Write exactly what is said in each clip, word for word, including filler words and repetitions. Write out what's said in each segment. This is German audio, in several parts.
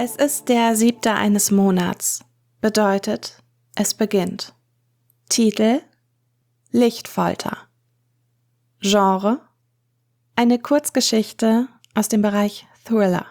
Es ist der siebte eines Monats. Bedeutet, es beginnt. Titel: Lichtfolter. Genre: eine Kurzgeschichte aus dem Bereich Thriller.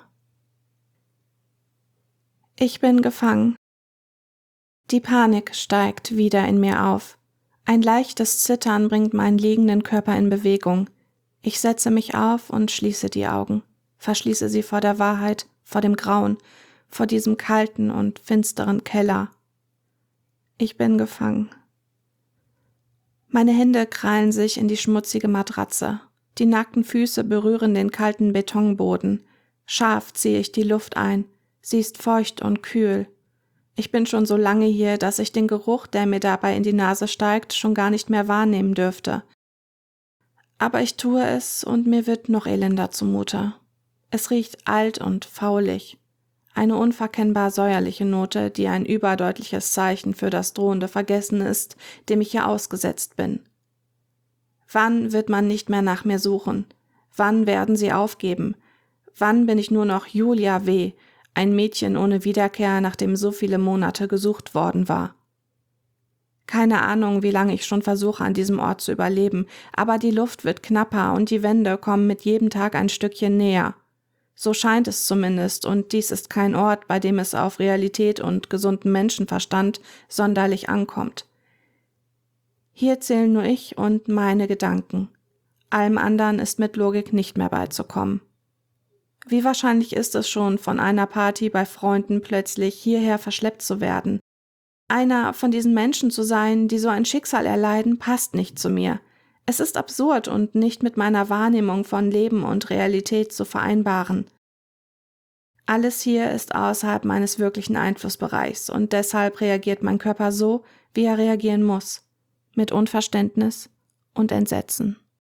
Ich bin gefangen. Die Panik steigt wieder in mir auf. Ein leichtes Zittern bringt meinen liegenden Körper in Bewegung. Ich setze mich auf und schließe die Augen, verschließe sie vor der Wahrheit, vor dem Grauen, vor diesem kalten und finsteren Keller. Ich bin gefangen. Meine Hände krallen sich in die schmutzige Matratze. Die nackten Füße berühren den kalten Betonboden. Scharf ziehe ich die Luft ein. Sie ist feucht und kühl. Ich bin schon so lange hier, dass ich den Geruch, der mir dabei in die Nase steigt, schon gar nicht mehr wahrnehmen dürfte. Aber ich tue es und mir wird noch elender zumute. Es riecht alt und faulig. Eine unverkennbar säuerliche Note, die ein überdeutliches Zeichen für das drohende Vergessen ist, dem ich hier ausgesetzt bin. Wann wird man nicht mehr nach mir suchen? Wann werden sie aufgeben? Wann bin ich nur noch Julia W., ein Mädchen ohne Wiederkehr, nachdem so viele Monate gesucht worden war? Keine Ahnung, wie lange ich schon versuche, an diesem Ort zu überleben, aber die Luft wird knapper und die Wände kommen mit jedem Tag ein Stückchen näher. So scheint es zumindest, und dies ist kein Ort, bei dem es auf Realität und gesunden Menschenverstand sonderlich ankommt. Hier zählen nur ich und meine Gedanken. Allem anderen ist mit Logik nicht mehr beizukommen. Wie wahrscheinlich ist es schon, von einer Party bei Freunden plötzlich hierher verschleppt zu werden? Einer von diesen Menschen zu sein, die so ein Schicksal erleiden, passt nicht zu mir. Es ist absurd und nicht mit meiner Wahrnehmung von Leben und Realität zu vereinbaren. Alles hier ist außerhalb meines wirklichen Einflussbereichs und deshalb reagiert mein Körper so, wie er reagieren muss, mit Unverständnis und Entsetzen.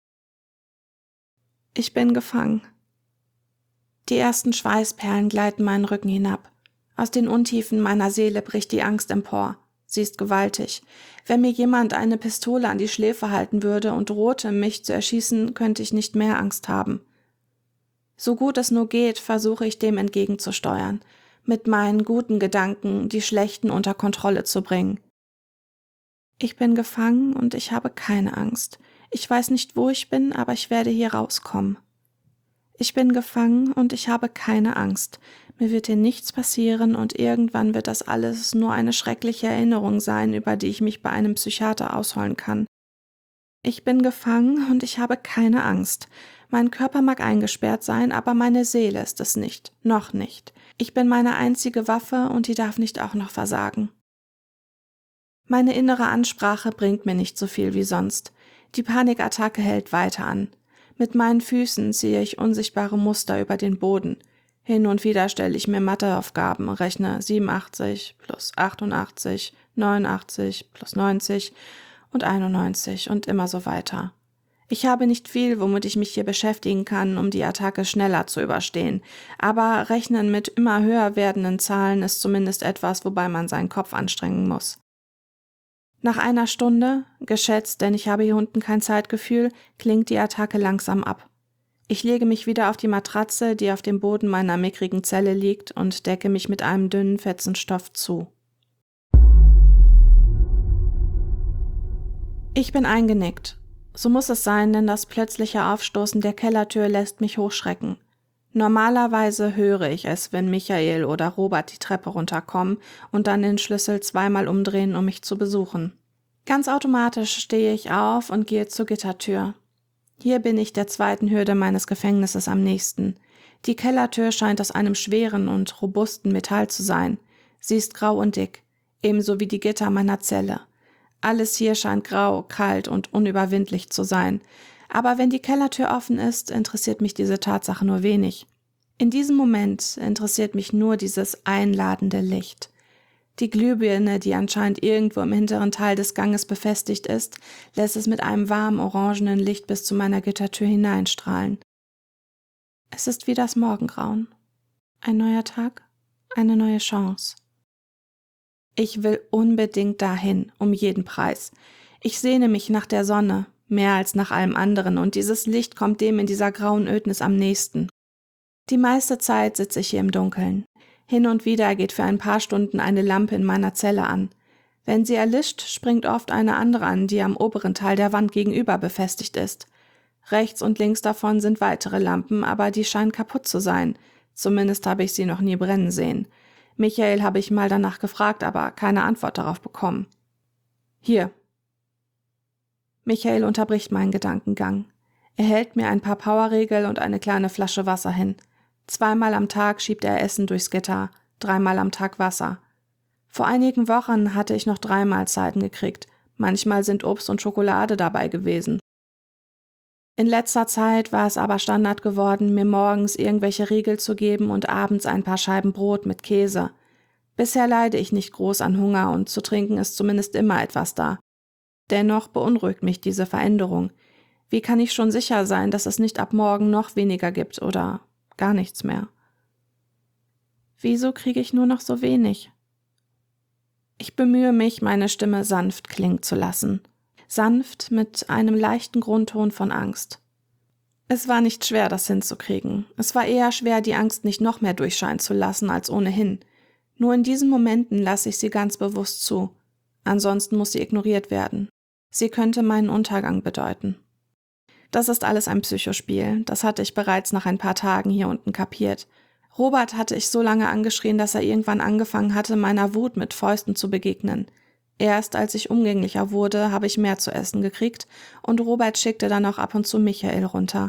Ich bin gefangen. Die ersten Schweißperlen gleiten meinen Rücken hinab. Aus den Untiefen meiner Seele bricht die Angst empor. Sie ist gewaltig. Wenn mir jemand eine Pistole an die Schläfe halten würde und drohte, mich zu erschießen, könnte ich nicht mehr Angst haben. So gut es nur geht, versuche ich dem entgegenzusteuern, mit meinen guten Gedanken die schlechten unter Kontrolle zu bringen. Ich bin gefangen und ich habe keine Angst. Ich weiß nicht, wo ich bin, aber ich werde hier rauskommen. Ich bin gefangen und ich habe keine Angst. Mir wird hier nichts passieren und irgendwann wird das alles nur eine schreckliche Erinnerung sein, über die ich mich bei einem Psychiater ausheulen kann. Ich bin gefangen und ich habe keine Angst. Mein Körper mag eingesperrt sein, aber meine Seele ist es nicht, noch nicht. Ich bin meine einzige Waffe und die darf nicht auch noch versagen. Meine innere Ansprache bringt mir nicht so viel wie sonst. Die Panikattacke hält weiter an. Mit meinen Füßen ziehe ich unsichtbare Muster über den Boden. Hin und wieder stelle ich mir Matheaufgaben, rechne siebenundachtzig plus achtundachtzig, neunundachtzig plus neunzig und einundneunzig und immer so weiter. Ich habe nicht viel, womit ich mich hier beschäftigen kann, um die Attacke schneller zu überstehen, aber Rechnen mit immer höher werdenden Zahlen ist zumindest etwas, wobei man seinen Kopf anstrengen muss. Nach einer Stunde, geschätzt, denn ich habe hier unten kein Zeitgefühl, klingt die Attacke langsam ab. Ich lege mich wieder auf die Matratze, die auf dem Boden meiner mickrigen Zelle liegt, und decke mich mit einem dünnen Fetzen Stoff zu. Ich bin eingenickt. So muss es sein, denn das plötzliche Aufstoßen der Kellertür lässt mich hochschrecken. Normalerweise höre ich es, wenn Michael oder Robert die Treppe runterkommen und dann den Schlüssel zweimal umdrehen, um mich zu besuchen. Ganz automatisch stehe ich auf und gehe zur Gittertür. Hier bin ich der zweiten Hürde meines Gefängnisses am nächsten. Die Kellertür scheint aus einem schweren und robusten Metall zu sein. Sie ist grau und dick, ebenso wie die Gitter meiner Zelle. Alles hier scheint grau, kalt und unüberwindlich zu sein. Aber wenn die Kellertür offen ist, interessiert mich diese Tatsache nur wenig. In diesem Moment interessiert mich nur dieses einladende Licht. Die Glühbirne, die anscheinend irgendwo im hinteren Teil des Ganges befestigt ist, lässt es mit einem warmen orangenen Licht bis zu meiner Gittertür hineinstrahlen. Es ist wie das Morgengrauen. Ein neuer Tag, eine neue Chance. Ich will unbedingt dahin, um jeden Preis. Ich sehne mich nach der Sonne, mehr als nach allem anderen, und dieses Licht kommt dem in dieser grauen Ödnis am nächsten. Die meiste Zeit sitze ich hier im Dunkeln. Hin und wieder geht für ein paar Stunden eine Lampe in meiner Zelle an. Wenn sie erlischt, springt oft eine andere an, die am oberen Teil der Wand gegenüber befestigt ist. Rechts und links davon sind weitere Lampen, aber die scheinen kaputt zu sein. Zumindest habe ich sie noch nie brennen sehen. Michael habe ich mal danach gefragt, aber keine Antwort darauf bekommen. Hier. Michael unterbricht meinen Gedankengang. Er hält mir ein paar Powerriegel und eine kleine Flasche Wasser hin. Zweimal am Tag schiebt er Essen durchs Gitter, dreimal am Tag Wasser. Vor einigen Wochen hatte ich noch drei Mahlzeiten gekriegt. Manchmal sind Obst und Schokolade dabei gewesen. In letzter Zeit war es aber Standard geworden, mir morgens irgendwelche Riegel zu geben und abends ein paar Scheiben Brot mit Käse. Bisher leide ich nicht groß an Hunger und zu trinken ist zumindest immer etwas da. Dennoch beunruhigt mich diese Veränderung. Wie kann ich schon sicher sein, dass es nicht ab morgen noch weniger gibt oder gar nichts mehr? Wieso kriege ich nur noch so wenig? Ich bemühe mich, meine Stimme sanft klingen zu lassen. Sanft mit einem leichten Grundton von Angst. Es war nicht schwer, das hinzukriegen. Es war eher schwer, die Angst nicht noch mehr durchscheinen zu lassen als ohnehin. Nur in diesen Momenten lasse ich sie ganz bewusst zu. Ansonsten muss sie ignoriert werden. Sie könnte meinen Untergang bedeuten. Das ist alles ein Psychospiel. Das hatte ich bereits nach ein paar Tagen hier unten kapiert. Robert hatte ich so lange angeschrien, dass er irgendwann angefangen hatte, meiner Wut mit Fäusten zu begegnen. Erst als ich umgänglicher wurde, habe ich mehr zu essen gekriegt und Robert schickte dann auch ab und zu Michael runter.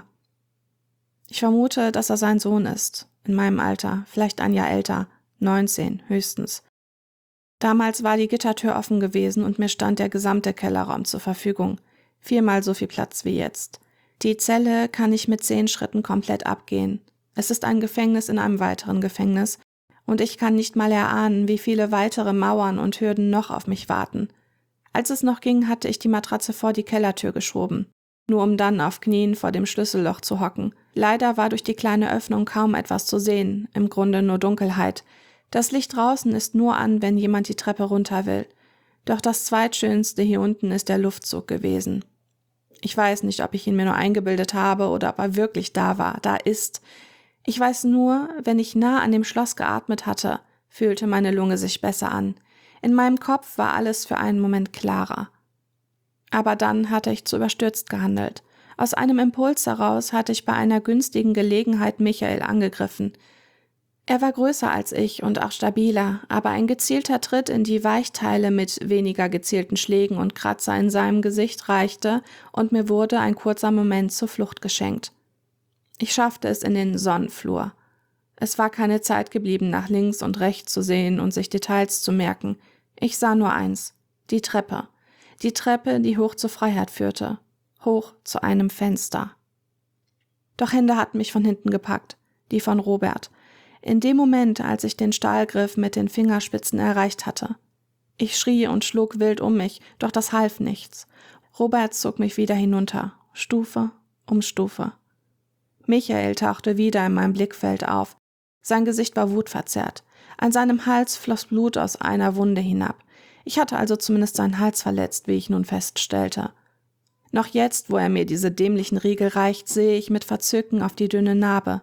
Ich vermute, dass er sein Sohn ist, in meinem Alter, vielleicht ein Jahr älter, neunzehn höchstens. Damals war die Gittertür offen gewesen und mir stand der gesamte Kellerraum zur Verfügung, viermal so viel Platz wie jetzt. Die Zelle kann ich mit zehn Schritten komplett abgehen. Es ist ein Gefängnis in einem weiteren Gefängnis, und ich kann nicht mal erahnen, wie viele weitere Mauern und Hürden noch auf mich warten. Als es noch ging, hatte ich die Matratze vor die Kellertür geschoben, nur um dann auf Knien vor dem Schlüsselloch zu hocken. Leider war durch die kleine Öffnung kaum etwas zu sehen, im Grunde nur Dunkelheit. Das Licht draußen ist nur an, wenn jemand die Treppe runter will. Doch das Zweitschönste hier unten ist der Luftzug gewesen. Ich weiß nicht, ob ich ihn mir nur eingebildet habe oder ob er wirklich da war, da ist. Ich weiß nur, wenn ich nah an dem Schloss geatmet hatte, fühlte meine Lunge sich besser an. In meinem Kopf war alles für einen Moment klarer. Aber dann hatte ich zu überstürzt gehandelt. Aus einem Impuls heraus hatte ich bei einer günstigen Gelegenheit Michael angegriffen. Er war größer als ich und auch stabiler, aber ein gezielter Tritt in die Weichteile mit weniger gezielten Schlägen und Kratzer in seinem Gesicht reichte und mir wurde ein kurzer Moment zur Flucht geschenkt. Ich schaffte es in den Sonnenflur. Es war keine Zeit geblieben, nach links und rechts zu sehen und sich Details zu merken. Ich sah nur eins, die Treppe. Die Treppe, die hoch zur Freiheit führte. Hoch zu einem Fenster. Doch Hände hatten mich von hinten gepackt, die von Robert. In dem Moment, als ich den Stahlgriff mit den Fingerspitzen erreicht hatte. Ich schrie und schlug wild um mich, doch das half nichts. Robert zog mich wieder hinunter, Stufe um Stufe. Michael tauchte wieder in meinem Blickfeld auf. Sein Gesicht war wutverzerrt. An seinem Hals floss Blut aus einer Wunde hinab. Ich hatte also zumindest seinen Hals verletzt, wie ich nun feststellte. Noch jetzt, wo er mir diese dämlichen Riegel reicht, sehe ich mit Verzücken auf die dünne Narbe.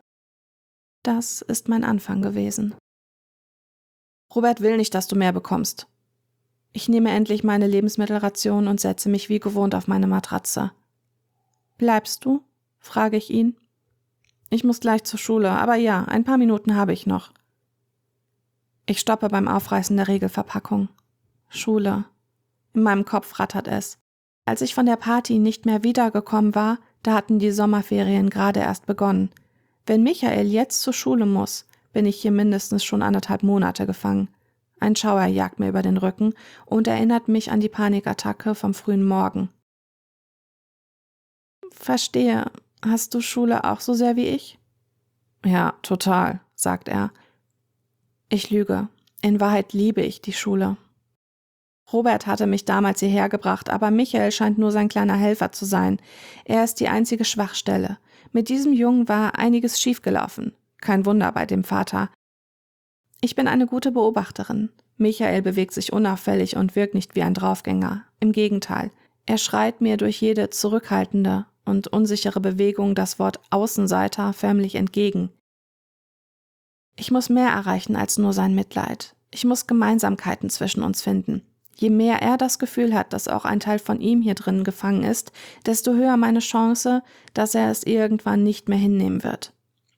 Das ist mein Anfang gewesen. Robert will nicht, dass du mehr bekommst. Ich nehme endlich meine Lebensmittelration und setze mich wie gewohnt auf meine Matratze. Bleibst du? Frage ich ihn. Ich muss gleich zur Schule, aber ja, ein paar Minuten habe ich noch. Ich stoppe beim Aufreißen der Riegelverpackung. Schule. In meinem Kopf rattert es. Als ich von der Party nicht mehr wiedergekommen war, da hatten die Sommerferien gerade erst begonnen. Wenn Michael jetzt zur Schule muss, bin ich hier mindestens schon anderthalb Monate gefangen. Ein Schauer jagt mir über den Rücken und erinnert mich an die Panikattacke vom frühen Morgen. Verstehe. Hast du Schule auch so sehr wie ich? Ja, total, sagt er. Ich lüge. In Wahrheit liebe ich die Schule. Robert hatte mich damals hierher gebracht, aber Michael scheint nur sein kleiner Helfer zu sein. Er ist die einzige Schwachstelle. Mit diesem Jungen war einiges schiefgelaufen. Kein Wunder bei dem Vater. Ich bin eine gute Beobachterin. Michael bewegt sich unauffällig und wirkt nicht wie ein Draufgänger. Im Gegenteil, er schreit mir durch jede zurückhaltende und unsichere Bewegung das Wort Außenseiter förmlich entgegen. Ich muss mehr erreichen als nur sein Mitleid. Ich muss Gemeinsamkeiten zwischen uns finden. Je mehr er das Gefühl hat, dass auch ein Teil von ihm hier drin gefangen ist, desto höher meine Chance, dass er es irgendwann nicht mehr hinnehmen wird.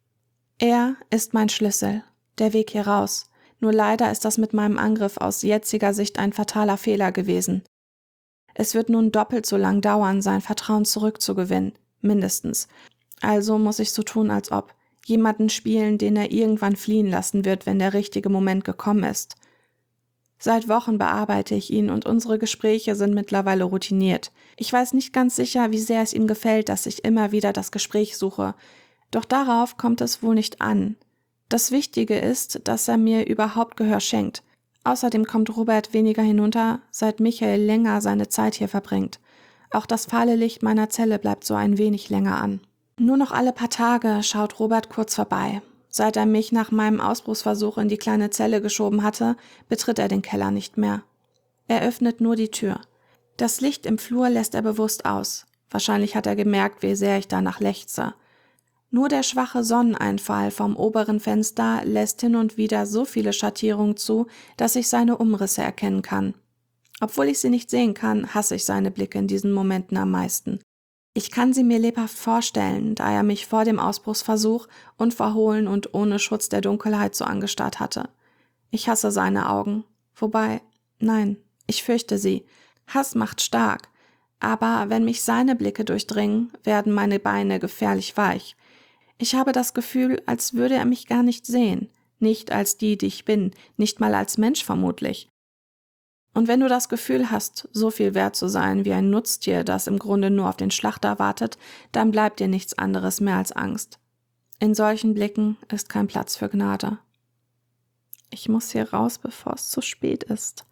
Er ist mein Schlüssel, der Weg hier raus. Nur leider ist das mit meinem Angriff aus jetziger Sicht ein fataler Fehler gewesen. Es wird nun doppelt so lang dauern, sein Vertrauen zurückzugewinnen, mindestens. Also muss ich so tun, als ob. Jemanden spielen, den er irgendwann fliehen lassen wird, wenn der richtige Moment gekommen ist. Seit Wochen bearbeite ich ihn und unsere Gespräche sind mittlerweile routiniert. Ich weiß nicht ganz sicher, wie sehr es ihm gefällt, dass ich immer wieder das Gespräch suche. Doch darauf kommt es wohl nicht an. Das Wichtige ist, dass er mir überhaupt Gehör schenkt. Außerdem kommt Robert weniger hinunter, seit Michael länger seine Zeit hier verbringt. Auch das fahle Licht meiner Zelle bleibt so ein wenig länger an. Nur noch alle paar Tage schaut Robert kurz vorbei. Seit er mich nach meinem Ausbruchsversuch in die kleine Zelle geschoben hatte, betritt er den Keller nicht mehr. Er öffnet nur die Tür. Das Licht im Flur lässt er bewusst aus. Wahrscheinlich hat er gemerkt, wie sehr ich danach lechze. Nur der schwache Sonneneinfall vom oberen Fenster lässt hin und wieder so viele Schattierungen zu, dass ich seine Umrisse erkennen kann. Obwohl ich sie nicht sehen kann, hasse ich seine Blicke in diesen Momenten am meisten. Ich kann sie mir lebhaft vorstellen, da er mich vor dem Ausbruchsversuch unverhohlen und ohne Schutz der Dunkelheit so angestarrt hatte. Ich hasse seine Augen. Wobei, nein, ich fürchte sie. Hass macht stark. Aber wenn mich seine Blicke durchdringen, werden meine Beine gefährlich weich. Ich habe das Gefühl, als würde er mich gar nicht sehen. Nicht als die, die ich bin, nicht mal als Mensch vermutlich. Und wenn du das Gefühl hast, so viel wert zu sein wie ein Nutztier, das im Grunde nur auf den Schlachter wartet, dann bleibt dir nichts anderes mehr als Angst. In solchen Blicken ist kein Platz für Gnade. Ich muss hier raus, bevor es zu spät ist.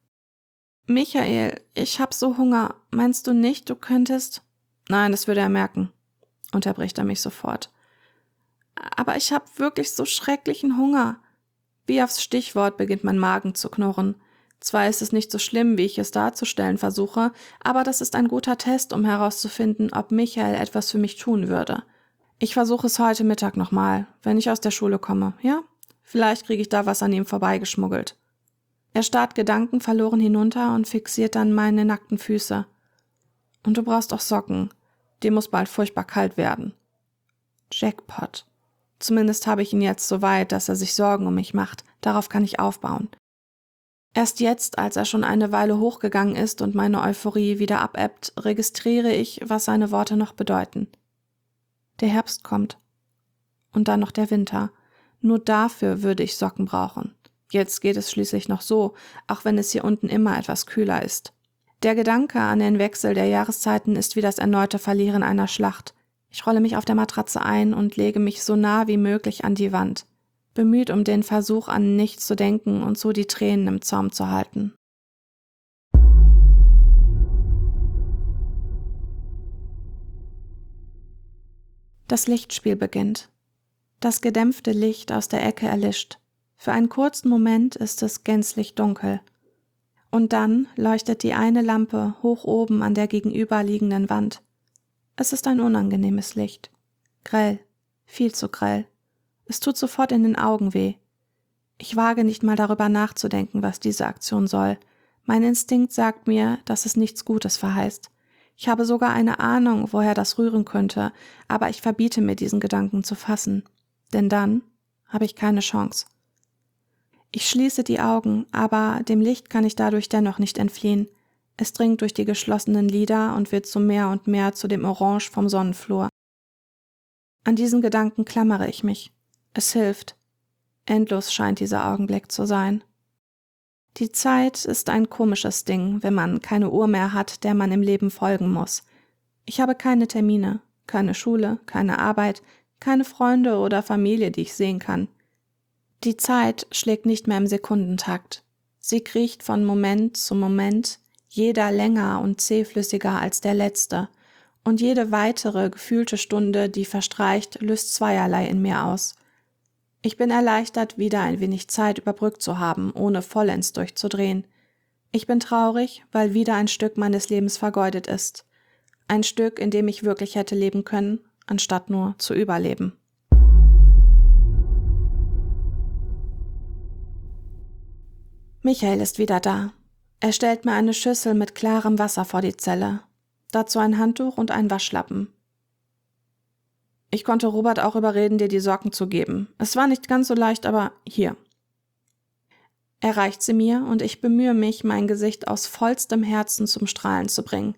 Michael, ich hab so Hunger. Meinst du nicht, du könntest... Nein, das würde er merken, unterbricht er mich sofort. Aber ich hab wirklich so schrecklichen Hunger. Wie aufs Stichwort beginnt mein Magen zu knurren. Zwar ist es nicht so schlimm, wie ich es darzustellen versuche, aber das ist ein guter Test, um herauszufinden, ob Michael etwas für mich tun würde. Ich versuche es heute Mittag nochmal, wenn ich aus der Schule komme, ja? Vielleicht kriege ich da was an ihm vorbeigeschmuggelt. Er starrt gedankenverloren hinunter und fixiert dann meine nackten Füße. Und du brauchst auch Socken. Dir muss bald furchtbar kalt werden. Jackpot. Zumindest habe ich ihn jetzt so weit, dass er sich Sorgen um mich macht. Darauf kann ich aufbauen. Erst jetzt, als er schon eine Weile hochgegangen ist und meine Euphorie wieder abebbt, registriere ich, was seine Worte noch bedeuten. Der Herbst kommt. Und dann noch der Winter. Nur dafür würde ich Socken brauchen. Jetzt geht es schließlich noch so, auch wenn es hier unten immer etwas kühler ist. Der Gedanke an den Wechsel der Jahreszeiten ist wie das erneute Verlieren einer Schlacht. Ich rolle mich auf der Matratze ein und lege mich so nah wie möglich an die Wand. Bemüht um den Versuch, an nichts zu denken und so die Tränen im Zaum zu halten. Das Lichtspiel beginnt. Das gedämpfte Licht aus der Ecke erlischt. Für einen kurzen Moment ist es gänzlich dunkel. Und dann leuchtet die eine Lampe hoch oben an der gegenüberliegenden Wand. Es ist ein unangenehmes Licht. Grell, viel zu grell. Es tut sofort in den Augen weh. Ich wage nicht mal darüber nachzudenken, was diese Aktion soll. Mein Instinkt sagt mir, dass es nichts Gutes verheißt. Ich habe sogar eine Ahnung, woher das rühren könnte, aber ich verbiete mir diesen Gedanken zu fassen. Denn dann habe ich keine Chance. Ich schließe die Augen, aber dem Licht kann ich dadurch dennoch nicht entfliehen. Es dringt durch die geschlossenen Lider und wird so mehr und mehr zu dem Orange vom Sonnenflor. An diesen Gedanken klammere ich mich. Es hilft. Endlos scheint dieser Augenblick zu sein. Die Zeit ist ein komisches Ding, wenn man keine Uhr mehr hat, der man im Leben folgen muss. Ich habe keine Termine, keine Schule, keine Arbeit, keine Freunde oder Familie, die ich sehen kann. Die Zeit schlägt nicht mehr im Sekundentakt. Sie kriecht von Moment zu Moment, jeder länger und zähflüssiger als der letzte, und jede weitere gefühlte Stunde, die verstreicht, löst zweierlei in mir aus. Ich bin erleichtert, wieder ein wenig Zeit überbrückt zu haben, ohne vollends durchzudrehen. Ich bin traurig, weil wieder ein Stück meines Lebens vergeudet ist. Ein Stück, in dem ich wirklich hätte leben können, anstatt nur zu überleben. Michael ist wieder da. Er stellt mir eine Schüssel mit klarem Wasser vor die Zelle. Dazu ein Handtuch und ein Waschlappen. Ich konnte Robert auch überreden, dir die Socken zu geben. Es war nicht ganz so leicht, aber hier. Er reicht sie mir und ich bemühe mich, mein Gesicht aus vollstem Herzen zum Strahlen zu bringen.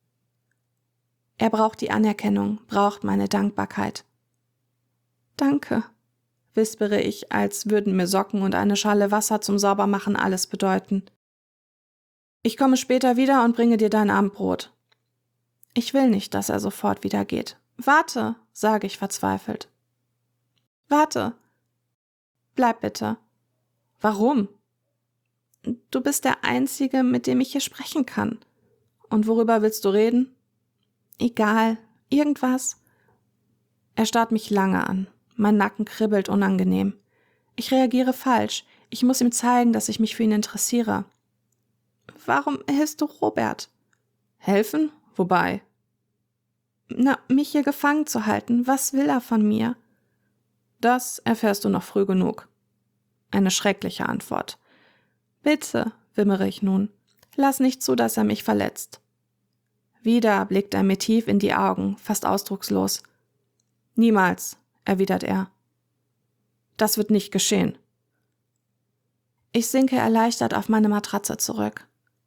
Er braucht die Anerkennung, braucht meine Dankbarkeit. Danke, wispere ich, als würden mir Socken und eine Schale Wasser zum Saubermachen alles bedeuten. Ich komme später wieder und bringe dir dein Abendbrot. Ich will nicht, dass er sofort wieder geht. Warte, sage ich verzweifelt. Warte. Bleib bitte. Warum? Du bist der Einzige, mit dem ich hier sprechen kann. Und worüber willst du reden? Egal, irgendwas. Er starrt mich lange an. Mein Nacken kribbelt unangenehm. Ich reagiere falsch. Ich muss ihm zeigen, dass ich mich für ihn interessiere. Warum hilfst du Robert? Helfen? Wobei? Na, mich hier gefangen zu halten. Was will er von mir? Das erfährst du noch früh genug. Eine schreckliche Antwort. Bitte, wimmere ich nun. Lass nicht zu, dass er mich verletzt. Wieder blickt er mir tief in die Augen, fast ausdruckslos. Niemals, erwidert er. Das wird nicht geschehen. Ich sinke erleichtert auf meine Matratze zurück.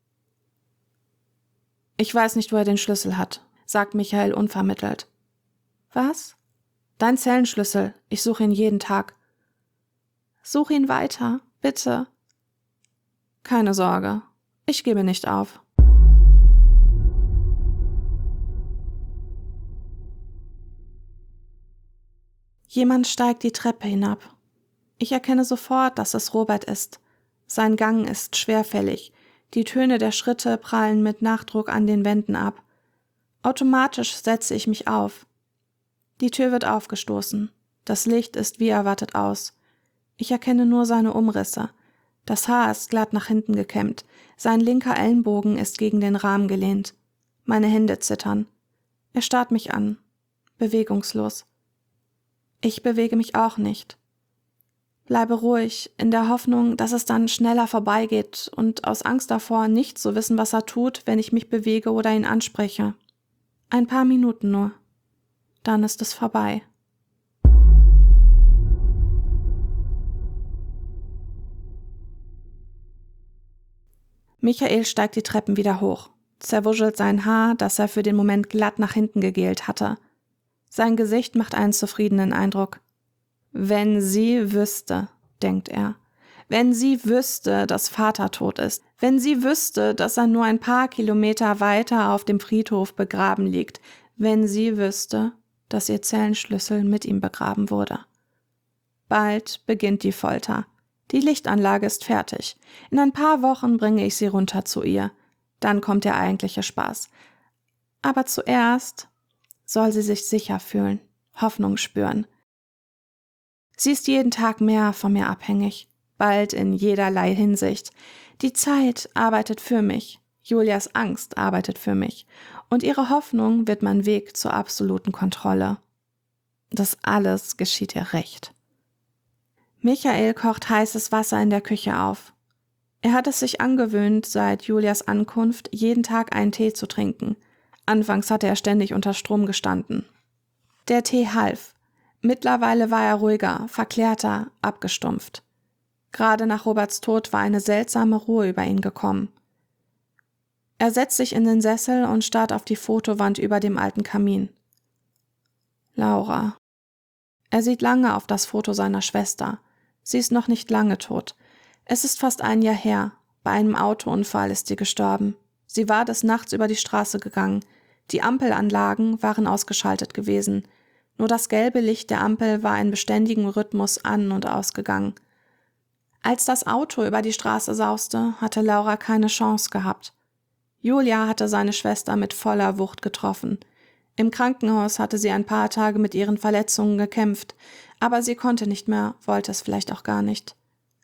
Ich weiß nicht, wo er den Schlüssel hat, sagt Michael unvermittelt. Was? Dein Zellenschlüssel. Ich suche ihn jeden Tag. Such ihn weiter, bitte. Keine Sorge. Ich gebe nicht auf. Jemand steigt die Treppe hinab. Ich erkenne sofort, dass es Robert ist. Sein Gang ist schwerfällig. Die Töne der Schritte prallen mit Nachdruck an den Wänden ab. Automatisch setze ich mich auf. Die Tür wird aufgestoßen. Das Licht ist wie erwartet aus. Ich erkenne nur seine Umrisse. Das Haar ist glatt nach hinten gekämmt. Sein linker Ellenbogen ist gegen den Rahmen gelehnt. Meine Hände zittern. Er starrt mich an. Bewegungslos. Ich bewege mich auch nicht. Bleibe ruhig, in der Hoffnung, dass es dann schneller vorbeigeht und aus Angst davor, nicht zu wissen, was er tut, wenn ich mich bewege oder ihn anspreche. Ein paar Minuten nur. Dann ist es vorbei. Michael steigt die Treppen wieder hoch, zerwuschelt sein Haar, das er für den Moment glatt nach hinten gegelt hatte. Sein Gesicht macht einen zufriedenen Eindruck. Wenn sie wüsste, denkt er, wenn sie wüsste, dass Vater tot ist, wenn sie wüsste, dass er nur ein paar Kilometer weiter auf dem Friedhof begraben liegt, wenn sie wüsste, dass ihr Zellenschlüssel mit ihm begraben wurde. Bald beginnt die Folter. Die Lichtanlage ist fertig. In ein paar Wochen bringe ich sie runter zu ihr. Dann kommt der eigentliche Spaß. Aber zuerst soll sie sich sicher fühlen, Hoffnung spüren. Sie ist jeden Tag mehr von mir abhängig, bald in jederlei Hinsicht. Die Zeit arbeitet für mich, Julias Angst arbeitet für mich und ihre Hoffnung wird mein Weg zur absoluten Kontrolle. Das alles geschieht ihr recht. Michael kocht heißes Wasser in der Küche auf. Er hat es sich angewöhnt, seit Julias Ankunft jeden Tag einen Tee zu trinken. Anfangs hatte er ständig unter Strom gestanden. Der Tee half. Mittlerweile war er ruhiger, verklärter, abgestumpft. Gerade nach Roberts Tod war eine seltsame Ruhe über ihn gekommen. Er setzt sich in den Sessel und starrt auf die Fotowand über dem alten Kamin. Laura. Er sieht lange auf das Foto seiner Schwester. Sie ist noch nicht lange tot. Es ist fast ein Jahr her. Bei einem Autounfall ist sie gestorben. Sie war des Nachts über die Straße gegangen. Die Ampelanlagen waren ausgeschaltet gewesen. Nur das gelbe Licht der Ampel war in beständigem Rhythmus an- und ausgegangen. Als das Auto über die Straße sauste, hatte Laura keine Chance gehabt. Julia hatte seine Schwester mit voller Wucht getroffen. Im Krankenhaus hatte sie ein paar Tage mit ihren Verletzungen gekämpft, aber sie konnte nicht mehr, wollte es vielleicht auch gar nicht.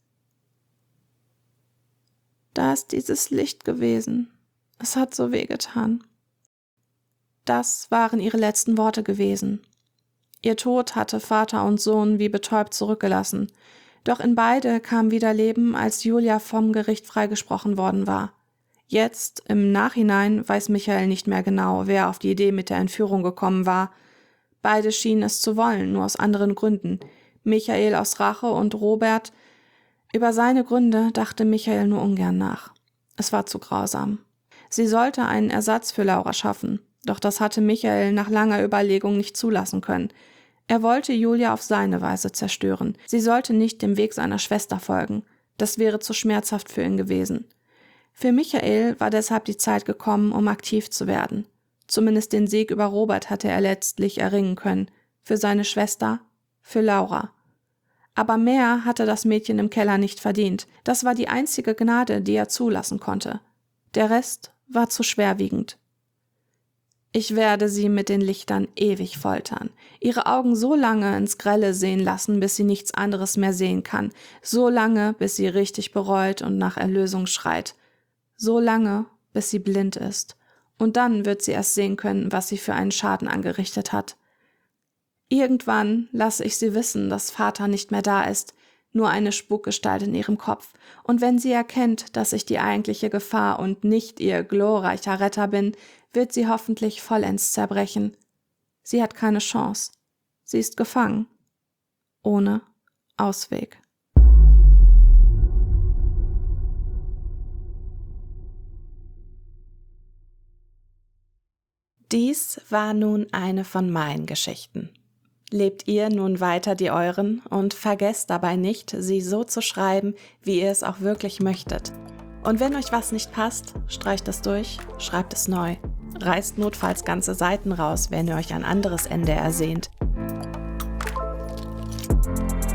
Da ist dieses Licht gewesen. Es hat so wehgetan. Das waren ihre letzten Worte gewesen. Ihr Tod hatte Vater und Sohn wie betäubt zurückgelassen. Doch in beide kam wieder Leben, als Julia vom Gericht freigesprochen worden war. Jetzt, im Nachhinein, weiß Michael nicht mehr genau, wer auf die Idee mit der Entführung gekommen war. Beide schienen es zu wollen, nur aus anderen Gründen. Michael aus Rache und Robert. Über seine Gründe dachte Michael nur ungern nach. Es war zu grausam. Sie sollte einen Ersatz für Laura schaffen, doch das hatte Michael nach langer Überlegung nicht zulassen können. Er wollte Julia auf seine Weise zerstören. Sie sollte nicht dem Weg seiner Schwester folgen. Das wäre zu schmerzhaft für ihn gewesen. Für Michael war deshalb die Zeit gekommen, um aktiv zu werden. Zumindest den Sieg über Robert hatte er letztlich erringen können. Für seine Schwester, für Laura. Aber mehr hatte das Mädchen im Keller nicht verdient. Das war die einzige Gnade, die er zulassen konnte. Der Rest war zu schwerwiegend. Ich werde sie mit den Lichtern ewig foltern, ihre Augen so lange ins Grelle sehen lassen, bis sie nichts anderes mehr sehen kann, so lange, bis sie richtig bereut und nach Erlösung schreit, so lange, bis sie blind ist, und dann wird sie erst sehen können, was sie für einen Schaden angerichtet hat. Irgendwann lasse ich sie wissen, dass Vater nicht mehr da ist, nur eine Spukgestalt in ihrem Kopf, und wenn sie erkennt, dass ich die eigentliche Gefahr und nicht ihr glorreicher Retter bin, wird sie hoffentlich vollends zerbrechen. Sie hat keine Chance. Sie ist gefangen. Ohne Ausweg. Dies war nun eine von meinen Geschichten. Lebt ihr nun weiter die euren und vergesst dabei nicht, sie so zu schreiben, wie ihr es auch wirklich möchtet. Und wenn euch was nicht passt, streicht es durch, schreibt es neu. Reißt notfalls ganze Seiten raus, wenn ihr euch ein anderes Ende ersehnt.